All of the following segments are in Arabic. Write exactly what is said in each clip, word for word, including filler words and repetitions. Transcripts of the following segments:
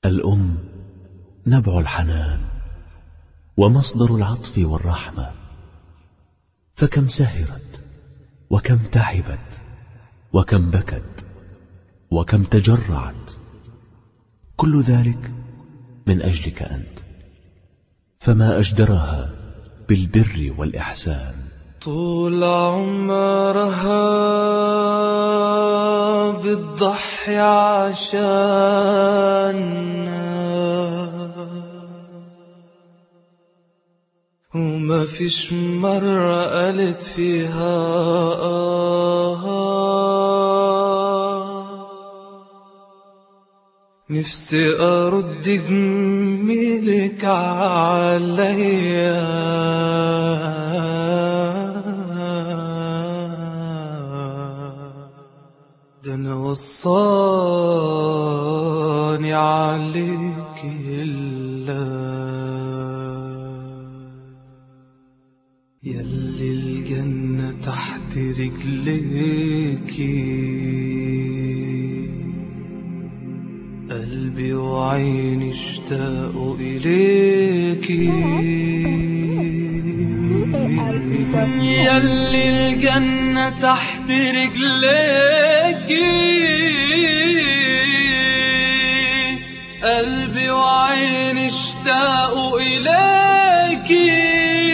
الأم نبع الحنان ومصدر العطف والرحمة، فكم سهرت وكم تعبت وكم بكت وكم تجرعت، كل ذلك من أجلك أنت، فما أجدرها بالبر والإحسان. طول عمرها بتضحي عشاننا، وما فيش مرة قالت فيها آه. نفسي أرد جميلك عليا، ده أنا وصاني عليك يلي الجنة تحت رجليكي، قلبي وعيني اشتاقوا إليكي، يلي الجنة تحت رجليكي، قلبي وعيني اشتاقوا إليكي.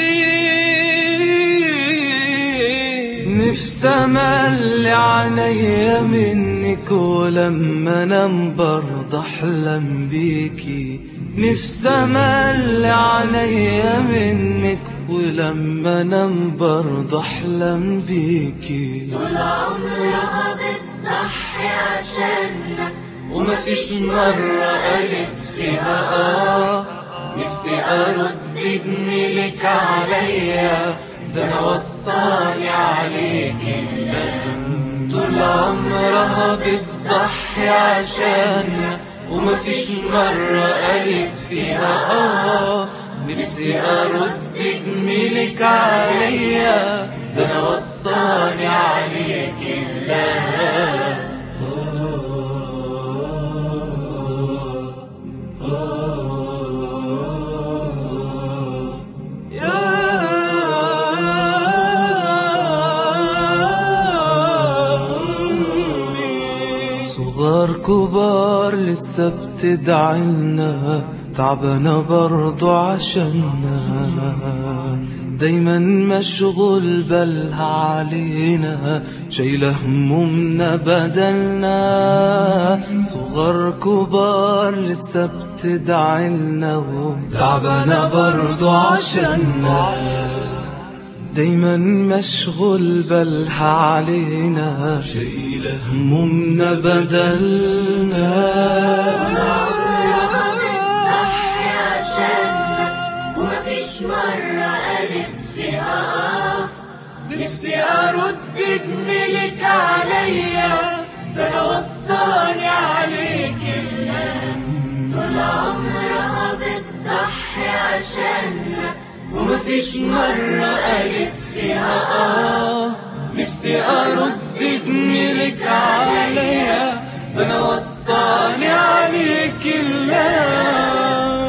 نفسي املي عينيا منك ولما انام برضه احلم بيكي، نفسي املي عينيا منك ولما انام برضه احلم بيكي. طول عمرها بتضحي عشاننا ومفيش مرة قالت فيها آه. نفسي أرد جميلك عليا، ده أنا وصاني عليك اللبن. طول عمرها بتضحي عشاننا ومفيش مرة قالت فيها آه. نفسي أرد جميلك عليا، ده أنا وصاني عليك اللبن. صغار كبار لسه بتدعينا، تعبانة برضو عشاننا، دايما مشغول بالها علينا، شايلة همومنا بدلنا. صغار كبار لسه بتدعينا، تعبانة برضو عشاننا، دايما مشغول بالها علينا، شايلة همومنا بدلنا. عمرها بتضحي عشاننا ومفيش مرة قالت فيها آه. نفسي أرد جميلك عليا، ده أنا وصاني عليك اللبن. طول عمرها بتضحي عشاننا ومفيش مرة قالت فيها آه. نفسي أرد جميلك عليا، ده أنا وصاني عليك اللبن.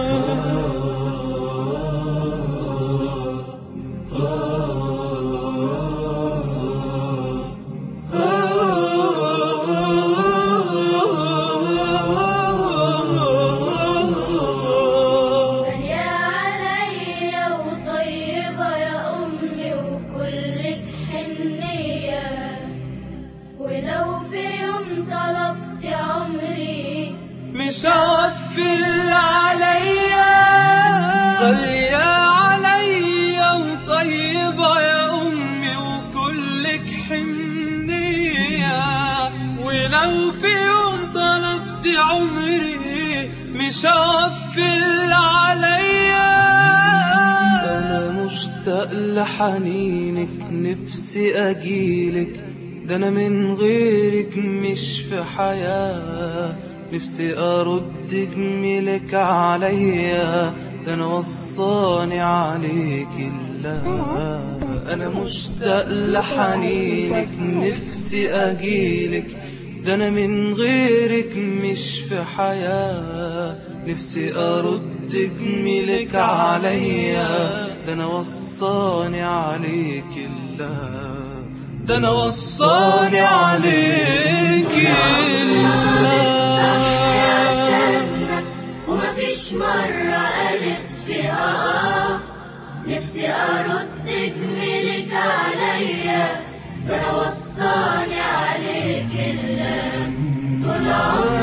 مش هوفي عليا، غالية عليا وطيبة يا أمي وكلك حنية، ولو في يوم طلبت عمري مش هوفي عليا. أنا مشتاق لحنينك نفسي أجيلك، ده أنا من غيرك مش في حياة. نفسي أرد جميلك عليا، ده أنا وصاني عليك الله. أنا مشتاق لحنينك نفسي أجيلك، ده أنا من غيرك مش في حياة، نفسي أرد جميلك عليا، ده أنا وصاني عليك الله، ده أنا وصاني عليك الله. ومفيش مرة قالت فيها نفسي أرد جميلك عليا، ده أنا وصاني عليك الله. طول عمري